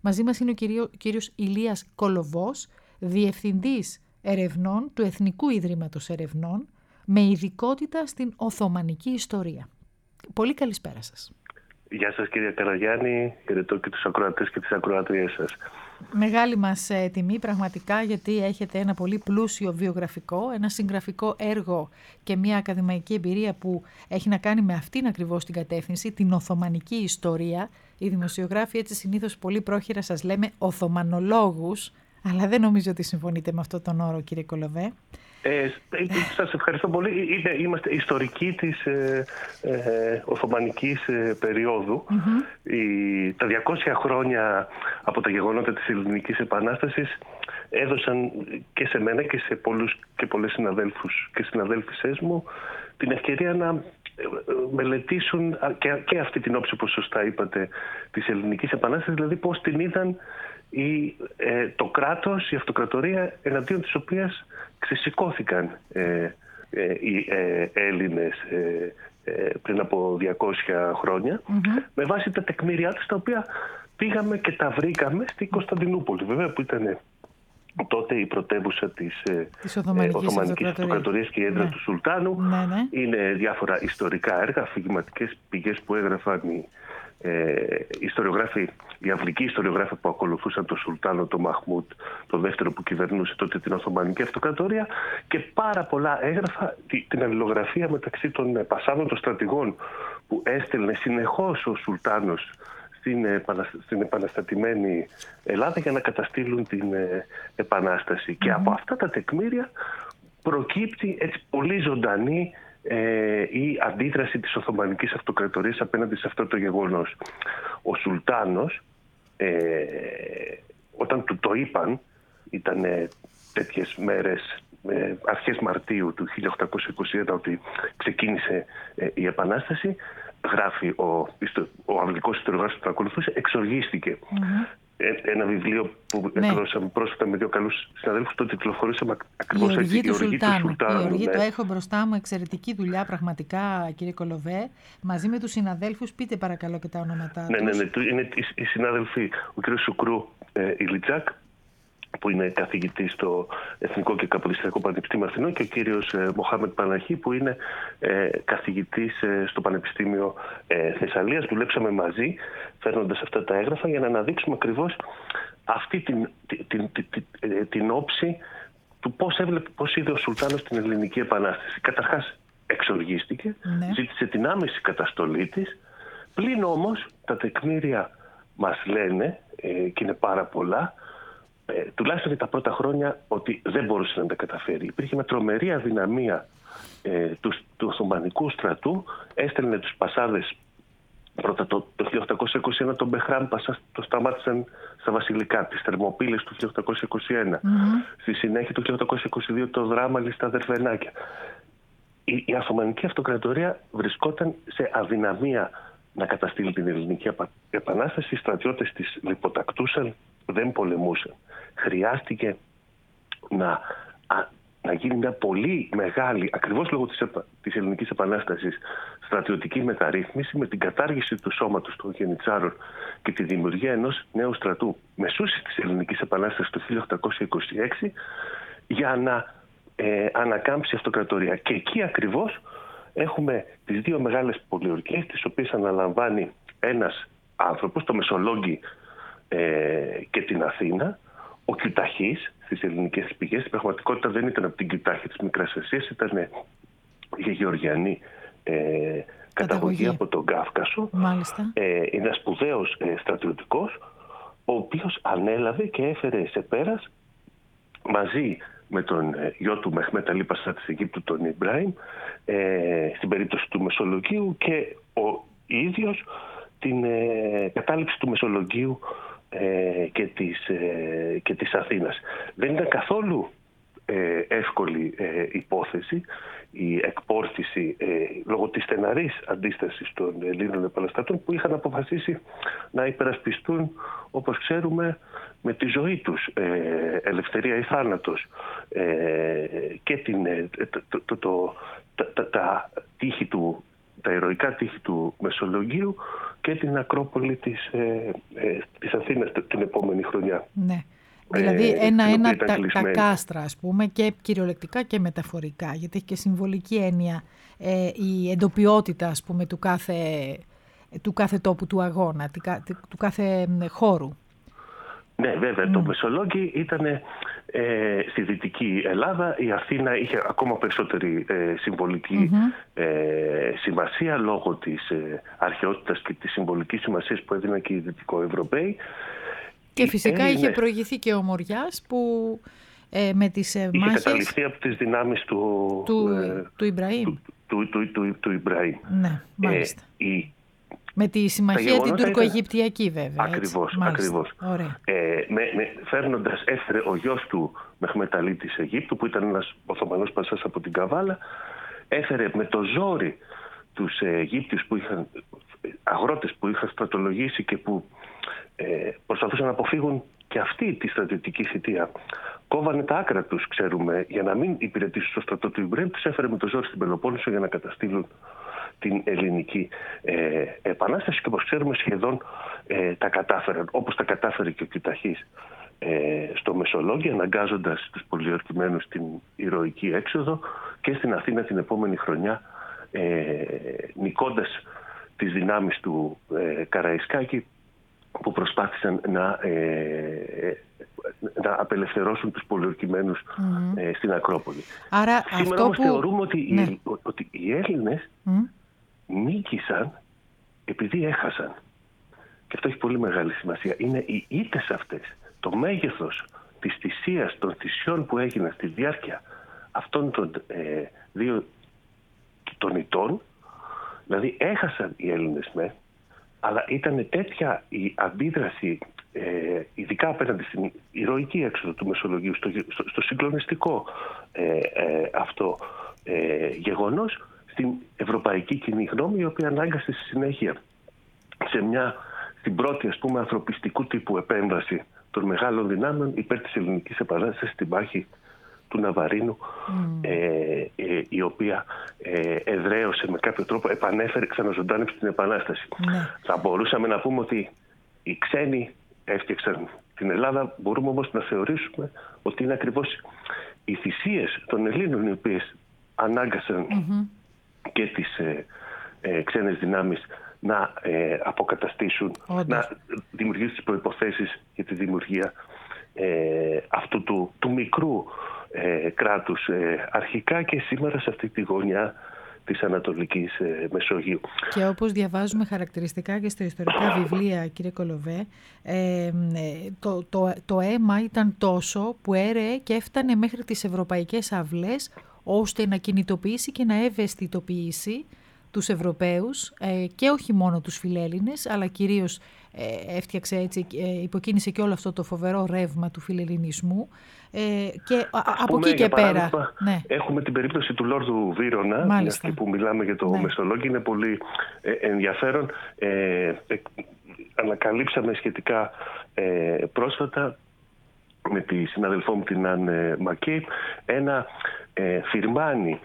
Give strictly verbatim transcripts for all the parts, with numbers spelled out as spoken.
Μαζί μας είναι ο κύριο, κύριος Ηλίας Κολοβός, Διευθυντής Ερευνών του Εθνικού Ιδρύματος Ερευνών, με ειδικότητα στην Οθωμανική ιστορία. Πολύ καλησπέρα σας. Γεια σας κύριε Καραγιάννη, χαιρετώ και τους ακροατές και τις ακροατρίες σας. Μεγάλη μας ε, τιμή πραγματικά, γιατί έχετε ένα πολύ πλούσιο βιογραφικό, ένα συγγραφικό έργο και μια ακαδημαϊκή εμπειρία που έχει να κάνει με αυτήν ακριβώς την κατεύθυνση, την Οθωμανική ιστορία. Οι δημοσιογράφοι έτσι συνήθως πολύ πρόχειρα σας λέμε Οθωμανολόγους, αλλά δεν νομίζω ότι συμφωνείτε με αυτόν τον όρο, κύριε Κολοβέ. Ε, σας ευχαριστώ πολύ. Είναι, είμαστε ιστορικοί της ε, ε, Οθωμανικής ε, περίοδου. Mm-hmm. Η, τα διακόσια χρόνια από τα γεγονότα της Ελληνικής Επανάστασης έδωσαν και σε μένα και σε πολλούς και πολλές συναδέλφους και συναδέλφισές μου την ευκαιρία να μελετήσουν και, και αυτή την όψη, όπως σωστά είπατε, της Ελληνικής Επανάστασης, δηλαδή πώς την είδαν η, ε, το κράτος, η αυτοκρατορία, εναντίον της οποίας ξεσηκώθηκαν ε, ε, οι ε, Έλληνες ε, ε, πριν από διακόσια χρόνια, mm-hmm. με βάση τα τεκμήριά τους, τα οποία πήγαμε και τα βρήκαμε στη Κωνσταντινούπολη, βέβαια, που ήταν τότε η πρωτεύουσα της, της Οθωμανικής, ε, Οθωμανικής Αυτοκρατορίας και η έδρα, ναι, του Σουλτάνου. Ναι, ναι. Είναι διάφορα ιστορικά έργα, αφηγηματικές πηγές που έγραφαν οι ε, ιστοριογράφοι, οι αυλικοί ιστοριογράφοι που ακολουθούσαν τον Σουλτάνο, τον Μαχμούτ, τον δεύτερο που κυβερνούσε τότε την Οθωμανική Αυτοκρατορία, και πάρα πολλά έγραφα, την αλληλογραφία μεταξύ των πασάδων των στρατηγών που έστελνε συνεχώς ο Σουλτάνος στην επαναστατημένη Ελλάδα για να καταστήλουν την Επανάσταση. Mm-hmm. Και από αυτά τα τεκμήρια προκύπτει έτσι πολύ ζωντανή ε, η αντίδραση της Οθωμανικής Αυτοκρατορίας απέναντι σε αυτό το γεγονός. Ο Σουλτάνος, ε, όταν του το είπαν, ήταν ε, τέτοιες μέρες, ε, αρχές Μαρτίου του χίλια οκτακόσια είκοσι ένα, ότι ξεκίνησε ε, η Επανάσταση, γράφει ο, ο αυλικός ιστοριογράφος που τον ακολουθούσε, εξοργίστηκε. Mm-hmm. Ε, ένα βιβλίο που, ναι, εκδώσαμε πρόσφατα με δύο καλούς συναδέλφους, το τιτλοφορήσαμε ακριβώς έτσι. Η Οργή του Σουλτάνου. Η Οργή, ναι. Το έχω μπροστά μου, εξαιρετική δουλειά πραγματικά, κύριε Κολοβέ, μαζί με τους συναδέλφους. Πείτε παρακαλώ και τα ονόματά ναι, τους. Ναι, ναι, είναι οι συνάδελφοι, ο κ. Σουκρού ε, Ηλιτζάκ, που είναι καθηγητής στο Εθνικό και Καποδιστριακό Πανεπιστήμιο Αθηνών, και ο κύριος ε, Μοχάμετ Παναχή, που είναι ε, καθηγητής ε, στο Πανεπιστήμιο ε, Θεσσαλίας. Δουλέψαμε μαζί, φέρνοντας αυτά τα έγγραφα, για να αναδείξουμε ακριβώς αυτή την, την, την, την, την, την όψη του πώς έβλεπε, πώς είδε ο Σουλτάνος την Ελληνική Επανάσταση. Καταρχάς εξοργίστηκε, ναι, ζήτησε την άμεση καταστολή της, πλην όμως τα τεκμήρια μας λένε, ε, και είναι πάρα πολλά, Ε, τουλάχιστον για τα πρώτα χρόνια, ότι δεν μπορούσε να τα καταφέρει. Υπήρχε μια τρομερή αδυναμία ε, του, του Οθωμανικού στρατού. Έστελνε τους πασάδες πρώτα το, το χίλια οκτακόσια είκοσι ένα, τον Μπεχράμ Πασά το σταμάτησαν στα βασιλικά, τις Θερμοπύλες του χίλια οκτακόσια είκοσι ένα. Mm-hmm. Στη συνέχεια το χίλια οκτακόσια είκοσι δύο το Δράμαλι στα Δερβενάκια. Η, η Οθωμανική Αυτοκρατορία βρισκόταν σε αδυναμία να καταστήλει την Ελληνική Επανάσταση. Οι στρατιώτες της λιποτακτούσαν, δεν πολεμούσαν. Χρειάστηκε να, α, να γίνει μια πολύ μεγάλη, ακριβώς λόγω της, επα, της Ελληνικής Επανάστασης, στρατιωτική μεταρρύθμιση, με την κατάργηση του σώματος των γενιτσάρων και τη δημιουργία ενός νέου στρατού μεσούσης της Ελληνικής Επανάστασης το χίλια οκτακόσια είκοσι έξι, για να ε, ανακάμψει η αυτοκρατορία. Και εκεί ακριβώς έχουμε τις δύο μεγάλες πολιορκίες, τις οποίες αναλαμβάνει ένας άνθρωπος, το Μεσολόγγι ε, και την Αθήνα, ο Κιουταχής στις ελληνικές πηγές. Στην πραγματικότητα δεν ήταν από την Κιουτάχη της Μικράς Ασίας, ήταν για γεωργιανή ε, καταγωγή από τον Κάφκασο. Ε, είναι ένας σπουδαίος ε, στρατιωτικός, ο οποίος ανέλαβε και έφερε σε πέρας, μαζί με τον ε, γιο του Μεχμέτ Αλή Πασά της Αιγύπτου, τον Ιμπράιμ, ε, στην περίπτωση του Μεσολογγίου, και ο ίδιος την ε, κατάληψη του Μεσολογγίου ε, και, της, ε, και της Αθήνας. Δεν ήταν καθόλου ε, εύκολη ε, υπόθεση η εκπόρτηση ε, λόγω της στεναρής αντίστασης των Ελλήνων επαναστατών, που είχαν αποφασίσει να υπερασπιστούν, όπως ξέρουμε, με τη ζωή τους, ε, ελευθερία ή θάνατος, ε, και την, ε, το, το, το, τα, τα, τα, τείχη του, τα ηρωικά τείχη του Μεσολογγίου, και την Ακρόπολη της, ε, ε, της Αθήνας την επόμενη χρονιά. Ναι. Δηλαδή ένα-ένα ε, τα, τα κάστρα, ας πούμε, και κυριολεκτικά και μεταφορικά, γιατί έχει και συμβολική έννοια ε, η εντοπιότητα, ας πούμε, του κάθε, του κάθε τόπου του αγώνα, του κάθε χώρου. Ναι, βέβαια. Mm. Το Μεσολόγγι ήταν ε, στη Δυτική Ελλάδα. Η Αθήνα είχε ακόμα περισσότερη ε, συμβολική mm-hmm. ε, σημασία λόγω της ε, αρχαιότητας και της συμβολικής σημασίας που έδιναν και οι Δυτικοευρωπαίοι. Και φυσικά Έλληνες... είχε προηγηθεί και ο Μοριάς που ε, με τις ε, είχε μάχες... καταληφθεί από τις δυνάμεις του, του, ε, του Ιμπραήμ. Του, του, του, του, του Ιμπραήμ. Ναι, μάλιστα. Ε, η... Με τη συμμαχία την τουρκο-αιγυπτιακή βέβαια. Ακριβώς, ακριβώς. Ε, με, με, φέρνοντας, έφερε ο γιος του Μεχμεταλή της Αιγύπτου, που ήταν ένας Οθωμανός Πασάς από την Καβάλα, έφερε με το ζόρι τους Αιγύπτιους που είχαν, αγρότες που είχαν στρατολογήσει και που ε, προσπαθούσαν να αποφύγουν και αυτή τη στρατιωτική θητεία. Κόβανε τα άκρα τους, ξέρουμε, για να μην υπηρετήσουν στο στρατό του Ιμπραήμ, τους έφερε με το ζόρι στην Πελοπόννησο για να καταστήλουν την ελληνική ε, επανάσταση και όπως ξέρουμε σχεδόν ε, τα κατάφεραν, όπως τα κατάφερε και ο Κιουταχής ε, στο Μεσολόγγι, αναγκάζοντας τους πολιορκημένους στην ηρωική έξοδο και στην Αθήνα την επόμενη χρονιά ε, νικώντας τις δυνάμεις του ε, Καραϊσκάκη που προσπάθησαν να, ε, να απελευθερώσουν τους πολιορκημένους mm. ε, στην Ακρόπολη. Άρα σήμερα αυτό όμως που... θεωρούμε ότι, ναι. οι, ότι οι Έλληνες mm. νίκησαν επειδή έχασαν. Και αυτό έχει πολύ μεγάλη σημασία. Είναι οι ήττες αυτές, το μέγεθος της θυσίας, των θυσιών που έγιναν στη διάρκεια αυτών των ε, δύο των ηττών, δηλαδή έχασαν οι Έλληνες με, αλλά ήταν τέτοια η αντίδραση, ε, ειδικά απέναντι στην ηρωική έξοδο του Μεσολογγίου, στο, στο, στο συγκλονιστικό ε, ε, αυτό ε, γεγονός, στην ευρωπαϊκή κοινή γνώμη, η οποία ανάγκασε στη συνέχεια σε μια, στην πρώτη ας πούμε ανθρωπιστικού τύπου επέμβαση των μεγάλων δυνάμεων υπέρ της ελληνικής επανάστασης στην μάχη του Ναβαρίνου, mm. ε, ε, η οποία ε, εδραίωσε με κάποιο τρόπο, επανέφερε, ξαναζωντάνεψε την επανάσταση. Mm. Θα μπορούσαμε να πούμε ότι οι ξένοι έφτιαξαν την Ελλάδα, μπορούμε όμως να θεωρήσουμε ότι είναι ακριβώς οι θυσίες των Ελλήνων οι οποίες ανάγκασαν mm-hmm. και τις ε, ε, ξένες δυνάμεις να ε, αποκαταστήσουν, Όντως. να δημιουργήσουν τις προϋποθέσεις για τη δημιουργία ε, αυτού του, του μικρού ε, κράτους ε, αρχικά και σήμερα σε αυτή τη γωνιά της Ανατολικής ε, Μεσογείου. Και όπως διαβάζουμε χαρακτηριστικά και στα ιστορικά βιβλία, κύριε Κολοβέ, ε, το, το, το αίμα ήταν τόσο που έρεε και έφτανε μέχρι τις ευρωπαϊκές αυλές ώστε να κινητοποιήσει και να ευαισθητοποιήσει τους Ευρωπαίους ε, και όχι μόνο τους φιλέλληνες, αλλά κυρίως ε, έφτιαξε έτσι, ε, υποκίνησε και όλο αυτό το φοβερό ρεύμα του φιλελληνισμού ε, και α, από εκεί και πέρα. Ναι. Έχουμε την περίπτωση του Λόρδου Βύρωνα, μιας και που μιλάμε για το ναι. Μεσολόγγι, είναι πολύ ε, ενδιαφέρον. Ε, ε, ανακαλύψαμε σχετικά ε, πρόσφατα με τη συναδελφό μου την Αν Μακέι ένα ε, φιρμάνι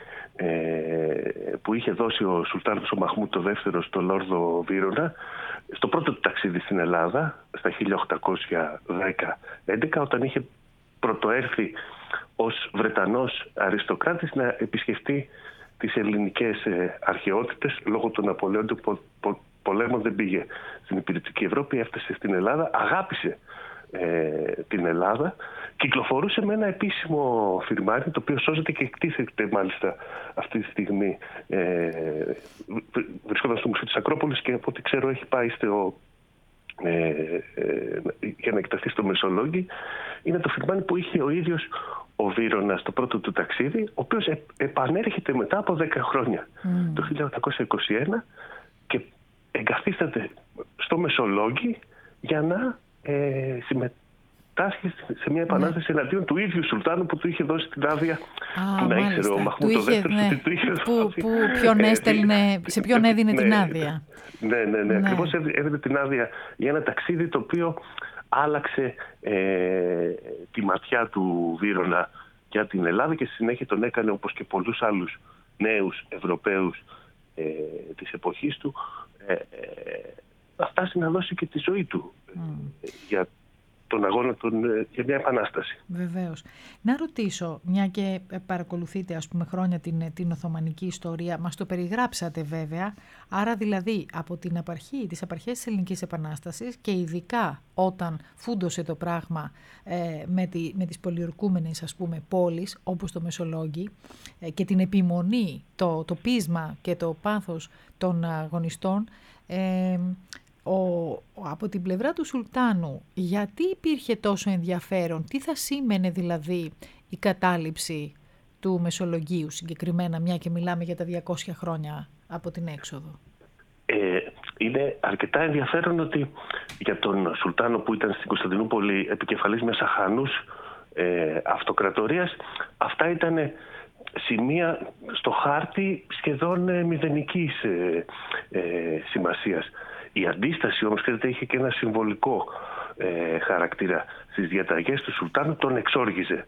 που είχε δώσει ο Σουλτάνος ο Μαχμούτ το δεύτερο στο Λόρδο Βύρωνα στο πρώτο του ταξίδι στην Ελλάδα στα χίλια οκτακόσια δέκα έντεκα, όταν είχε πρωτοέρθει ως Βρετανός αριστοκράτης να επισκεφτεί τις ελληνικές αρχαιότητες. Λόγω των Ναπολέοντων πολέμων δεν πήγε στην υπηρετική Ευρώπη, έφτασε στην Ελλάδα, αγάπησε Ε, την Ελλάδα, κυκλοφορούσε με ένα επίσημο φιρμάνι, το οποίο σώζεται και εκτίθεται μάλιστα αυτή τη στιγμή, ε, βρισκόταν στο Μουσείο της Ακρόπολης και από ό,τι ξέρω έχει πάει στο, ε, ε, για να εκταθεί στο Μεσολόγγι. Είναι το φιρμάνι που είχε ο ίδιος ο Βύρωνας στο πρώτο του ταξίδι, ο οποίος ε, επανέρχεται μετά από δέκα χρόνια mm. το χίλια οκτακόσια είκοσι ένα και εγκαθίσταται στο Μεσολόγγι για να Ε, συμμετάσχει σε μια επανάσταση ναι. εναντίον του ίδιου Σουλτάνου που του είχε δώσει την άδεια Α, του να ήξερε ο Μαχμούτ ο δεύτερος ναι. του είχε που, που ποιον έστελνε, σε ποιον έδινε ναι, την άδεια. Ναι, ναι, ναι, ναι. Ακριβώς έδινε την άδεια για ένα ταξίδι το οποίο άλλαξε ε, τη ματιά του Βύρωνα για την Ελλάδα και στη συνέχεια τον έκανε, όπως και πολλούς άλλους νέους Ευρωπαίους ε, της εποχής του, ε, ε, να φτάσει να δώσει και τη ζωή του mm. για τον αγώνα τον, για μια επανάσταση. Βεβαίως. Να ρωτήσω, μια και παρακολουθείτε ας πούμε χρόνια την, την Οθωμανική ιστορία, μας το περιγράψατε βέβαια, άρα δηλαδή από την απαρχή, τις απαρχές της Ελληνικής Επανάστασης και ειδικά όταν φούντωσε το πράγμα ε, με, τη, με τις πολιορκούμενες ας πούμε πόλεις όπως το Μεσολόγγι ε, και την επιμονή, το, το πείσμα και το πάθος των αγωνιστών, ε, Ο, από την πλευρά του Σουλτάνου, γιατί υπήρχε τόσο ενδιαφέρον, τι θα σήμαινε δηλαδή η κατάληψη του Μεσολογγίου συγκεκριμένα, μια και μιλάμε για τα διακόσια χρόνια από την έξοδο? Ε, είναι αρκετά ενδιαφέρον ότι για τον Σουλτάνο που ήταν στην Κωνσταντινούπολη επικεφαλής Μεσαχάνους ε, αυτοκρατορίας, αυτά ήταν σημεία στο χάρτη σχεδόν ε, μηδενικής ε, ε, σημασίας. Η αντίσταση όμως, ξέρετε, είχε και ένα συμβολικό ε, χαρακτήρα. Στις διαταγές του Σουλτάνου τον εξόργιζε.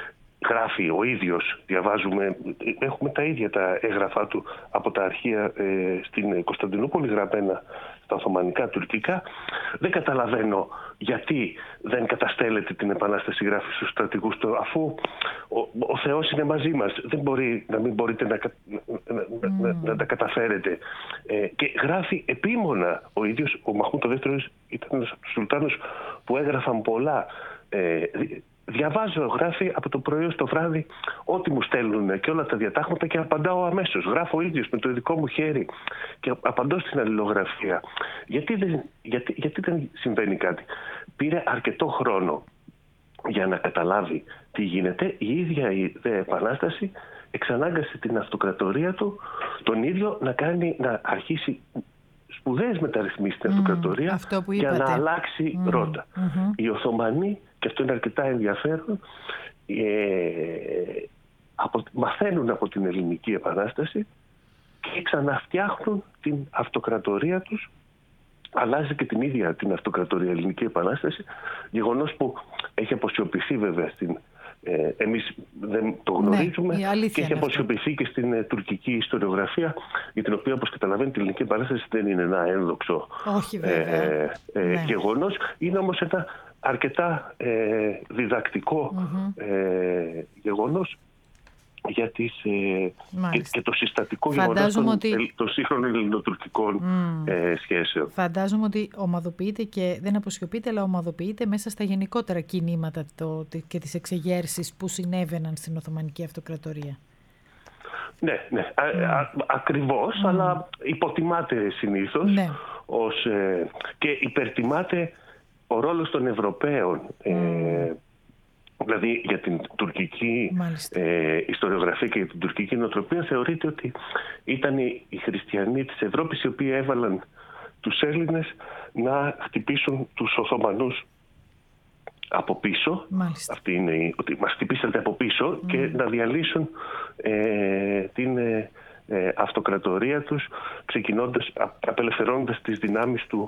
Γράφει ο ίδιος, διαβάζουμε, έχουμε τα ίδια τα έγγραφά του από τα αρχεία ε, στην Κωνσταντινούπολη, γραμμένα στα Οθωμανικά τουρκικά. Δεν καταλαβαίνω γιατί δεν καταστέλλεται την επανάσταση, γράφει στους στρατηγούς του, αφού ο, ο Θεός είναι μαζί μας. Δεν μπορεί να μην μπορείτε να, να, mm. να, να τα καταφέρετε. Ε, και γράφει επίμονα ο ίδιος. Ο Μαχμούτ ο δεύτερος ήταν ένας από τους Σουλτάνους που έγραφαν πολλά. Ε, Διαβάζω, γράφει από το πρωί ως το βράδυ ό,τι μου στέλνουν και όλα τα διατάγματα και απαντάω αμέσως. Γράφω ο ίδιος με το δικό μου χέρι και απαντώ στην αλληλογραφία. Γιατί δεν, γιατί, γιατί δεν συμβαίνει κάτι? Πήρε αρκετό χρόνο για να καταλάβει τι γίνεται. Η ίδια η δε επανάσταση εξανάγκασε την αυτοκρατορία του τον ίδιο να, κάνει, να αρχίσει σπουδαίες μεταρρυθμίσεις στην mm, αυτοκρατορία για να αλλάξει mm, ρότα. Mm-hmm. Οι Οθωμανοί, και αυτό είναι αρκετά ενδιαφέρον, ε, απο, μαθαίνουν από την Ελληνική Επανάσταση και ξαναφτιάχνουν την αυτοκρατορία τους. Αλλάζει και την ίδια την αυτοκρατορία Ελληνική Επανάσταση, γεγονός που έχει αποσιωπηθεί βέβαια στην Ε, εμείς δεν το γνωρίζουμε, ναι, και έχει αποσιωπηθεί και στην ε, τουρκική ιστοριογραφία, για την οποία, όπως καταλαβαίνετε, η Ελληνική Επανάσταση δεν είναι ένα ένδοξο Όχι, ε, ε, ναι. γεγονός. Είναι όμως ένα αρκετά ε, διδακτικό mm-hmm. ε, γεγονός για τις, ε, και, και το συστατικό γεγονός των, ότι... των σύγχρονων ελληνοτουρκικών mm. ε, σχέσεων. Φαντάζομαι ότι ομαδοποιείται και δεν αποσιωπείται, αλλά ομαδοποιείται μέσα στα γενικότερα κινήματα το, και τις εξεγέρσεις που συνέβαιναν στην Οθωμανική Αυτοκρατορία. Ναι, ναι mm. α, α, ακριβώς, mm. αλλά υποτιμάται συνήθως ναι. ως, ε, και υπερτιμάται ο ρόλος των Ευρωπαίων. Mm. Ε, Δηλαδή για την τουρκική ε, ιστοριογραφία και για την τουρκική νοοτροπία θεωρείται ότι ήταν οι, οι χριστιανοί της Ευρώπης οι οποίοι έβαλαν τους Έλληνες να χτυπήσουν τους Οθωμανούς από πίσω. Μάλιστα. Αυτή είναι, ότι μας χτυπήσατε από πίσω mm. και να διαλύσουν ε, την ε, ε, αυτοκρατορία τους, ξεκινώντας, απελευθερώνοντας τις δυνάμεις του,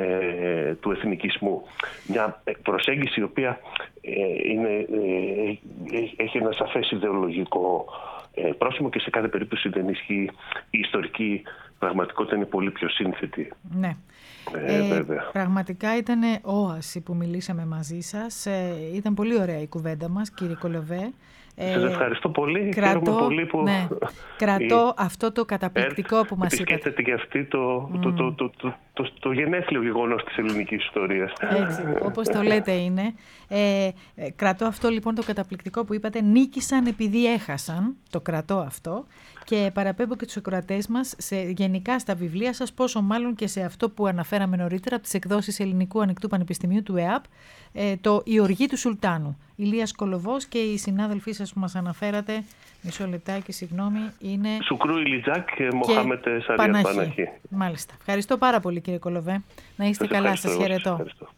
ε, του εθνικισμού. Μια προσέγγιση η οποία ε, είναι, ε, έχει ένα σαφές ιδεολογικό ε, πρόσημο και σε κάθε περίπτωση δεν ισχύει. Η ιστορική πραγματικότητα είναι πολύ πιο σύνθετη. Ναι. Ε, ε, πραγματικά ήταν όαση που μιλήσαμε μαζί σας. Ε, ήταν πολύ ωραία η κουβέντα μας, κύριε Κολοβέ. Σας ευχαριστώ πολύ. Κρατώ, πολύ που ναι, κρατώ η... αυτό το καταπληκτικό που μας είπατε. Επισκέπτεται και αυτή το, mm. το, το, το, το, το, το γενέθλιο γεγονός της ελληνικής ιστορίας. Έτσι, όπως το λέτε είναι. Ε, κρατώ αυτό λοιπόν το καταπληκτικό που είπατε. Νίκησαν επειδή έχασαν. Το κρατώ αυτό. Και παραπέμπω και τους ακροατές μας σε, γενικά στα βιβλία σας, πόσο μάλλον και σε αυτό που αναφέραμε νωρίτερα από τις εκδόσεις Ελληνικού Ανοιχτού Πανεπιστημίου του ΕΑΠ, ε, το «Η Οργή του Σουλτάνου». Ηλίας Κολοβός και οι συνάδελφοί σας που μας αναφέρατε, μισό λεπτάκι, συγγνώμη, είναι... Σουκρού Ηλιτζάκ και Μοχάμετ Σαριάτ Παναχή. Μάλιστα. Ευχαριστώ πάρα πολύ, κύριε Κολοβέ. Να είστε σας καλά, σας χαιρετώ.